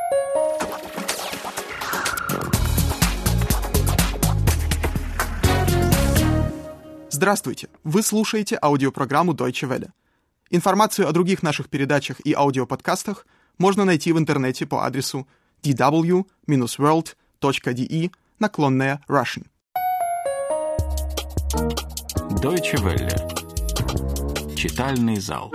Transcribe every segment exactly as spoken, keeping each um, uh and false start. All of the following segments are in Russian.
Здравствуйте! Вы слушаете аудиопрограмму Deutsche Welle. Информацию о других наших передачах и аудиоподкастах можно найти в интернете по адресу ди дабл ю ворлд точка ди и наклонная Russian. Deutsche Welle. Читальный зал.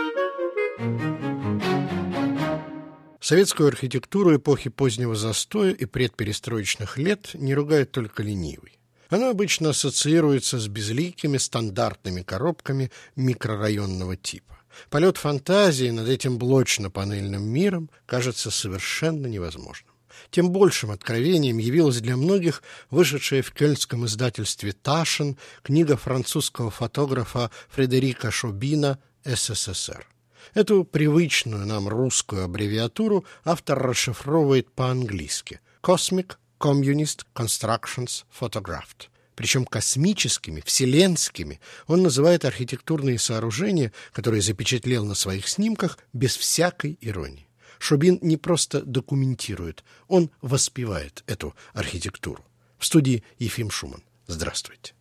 Советскую архитектуру эпохи позднего застоя и предперестроечных лет не ругает только ленивый. Она обычно ассоциируется с безликими стандартными коробками микрорайонного типа. Полет фантазии над этим блочно-панельным миром кажется совершенно невозможным. Тем большим откровением явилась для многих вышедшая в кёльнском издательстве «Ташен» книга французского фотографа Фредерика Шобина «СССР». Эту привычную нам русскую аббревиатуру автор расшифровывает по-английски «Cosmic Communist Constructions Photographed». Причем космическими, вселенскими он называет архитектурные сооружения, которые запечатлел на своих снимках без всякой иронии. Шобин не просто документирует, он воспевает эту архитектуру. В студии Ефим Шуман. Здравствуйте.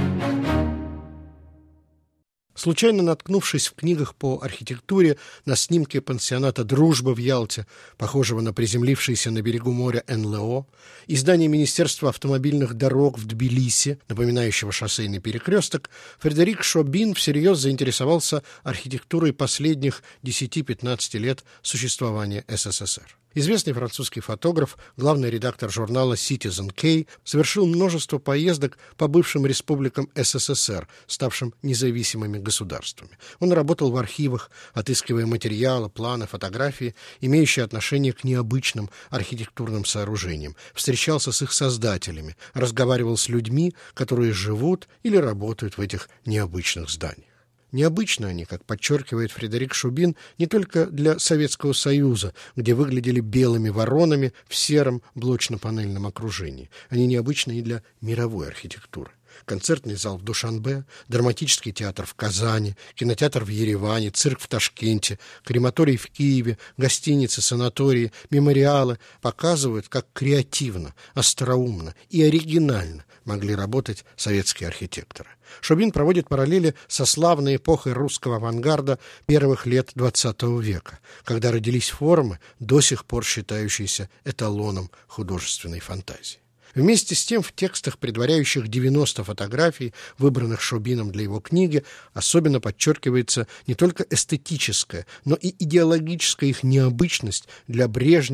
Случайно наткнувшись в книгах по архитектуре на снимке пансионата «Дружба» в Ялте, похожего на приземлившийся на берегу моря эн эл о, и здание Министерства автомобильных дорог в Тбилиси, напоминающего шоссейный перекресток, Фредерик Шобин всерьез заинтересовался архитектурой последних десяти-пятнадцати лет существования СССР. Известный французский фотограф, главный редактор журнала Citizen K, совершил множество поездок по бывшим республикам СССР, ставшим независимыми государствами. Он работал в архивах, отыскивая материалы, планы, фотографии, имеющие отношение к необычным архитектурным сооружениям, встречался с их создателями, разговаривал с людьми, которые живут или работают в этих необычных зданиях. Необычны они, как подчеркивает Фредерик Шобин, не только для Советского Союза, где выглядели белыми воронами в сером блочно-панельном окружении. Они необычны и для мировой архитектуры. Концертный зал в Душанбе, драматический театр в Казани, кинотеатр в Ереване, цирк в Ташкенте, крематорий в Киеве, гостиницы, санатории, мемориалы показывают, как креативно, остроумно и оригинально могли работать советские архитекторы. Шобин проводит параллели со славной эпохой русского авангарда первых лет двадцатого века, когда родились формы, до сих пор считающиеся эталоном художественной фантазии. Вместе с тем в текстах, предваряющих девяносто фотографий, выбранных Шобином для его книги, особенно подчеркивается не только эстетическая, но и идеологическая их необычность для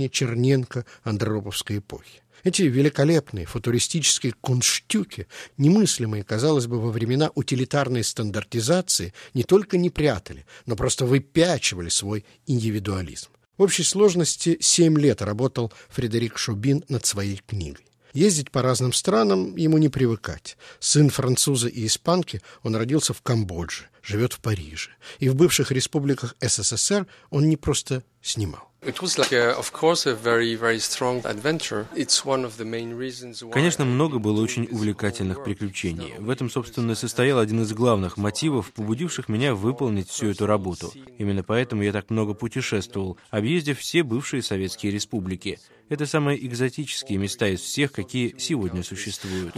Брежне-Черненко-Андроповской эпохи. Эти великолепные футуристические кунштюки, немыслимые, казалось бы, во времена утилитарной стандартизации, не только не прятали, но просто выпячивали свой индивидуализм. В общей сложности семь лет работал Фредерик Шобин над своей книгой. Ездить по разным странам ему не привыкать. Сын француза и испанки, он родился в Камбодже, живет в Париже. И в бывших республиках СССР он не просто снимал. Конечно, много было очень увлекательных приключений. В этом, собственно, и состоял один из главных мотивов, побудивших меня выполнить всю эту работу. Именно поэтому я так много путешествовал, объездив все бывшие советские республики. Это самые экзотические места из всех, какие сегодня существуют.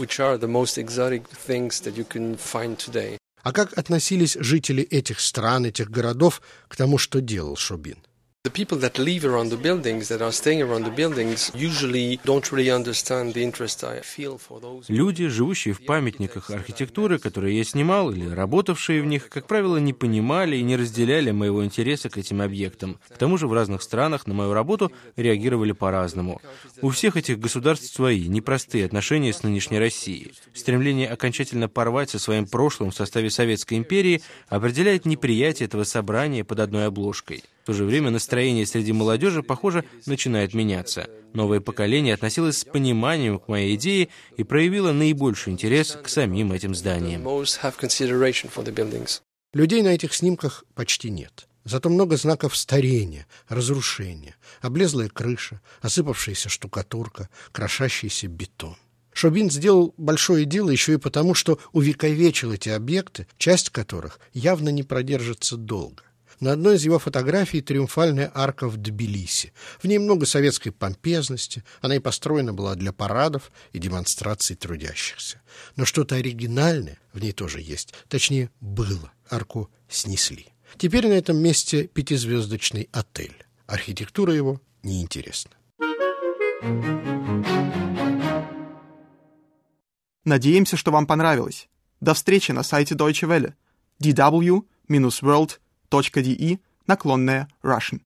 А как относились жители этих стран, этих городов к тому, что делал Шобин? The people that live around the buildings, that are staying around the buildings, usually don't really understand the interest I feel for those. Люди, живущие в памятниках архитектуры, которые я снимал, или работавшие в них, как правило, не понимали и не разделяли моего интереса к этим объектам. К тому же в разных странах на мою работу реагировали по-разному. У всех этих государств свои, непростые отношения с нынешней Россией. Стремление окончательно порвать со своим прошлым в составе Советской империи определяет неприятие этого собрания под одной обложкой. В то же время настроение среди молодежи, похоже, начинает меняться. Новое поколение относилось с пониманием к моей идее и проявило наибольший интерес к самим этим зданиям. Людей на этих снимках почти нет. Зато много знаков старения, разрушения, облезлая крыша, осыпавшаяся штукатурка, крошащийся бетон. Шобин сделал большое дело еще и потому, что увековечил эти объекты, часть которых явно не продержится долго. На одной из его фотографий триумфальная арка в Тбилиси. В ней много советской помпезности, она и построена была для парадов и демонстраций трудящихся. Но что-то оригинальное в ней тоже есть, точнее, было. Арку снесли. Теперь на этом месте пятизвездочный отель. Архитектура его неинтересна. Надеемся, что вам понравилось. До встречи на сайте Deutsche Welle ди дабл ю dash world точка де и наклонная Russian.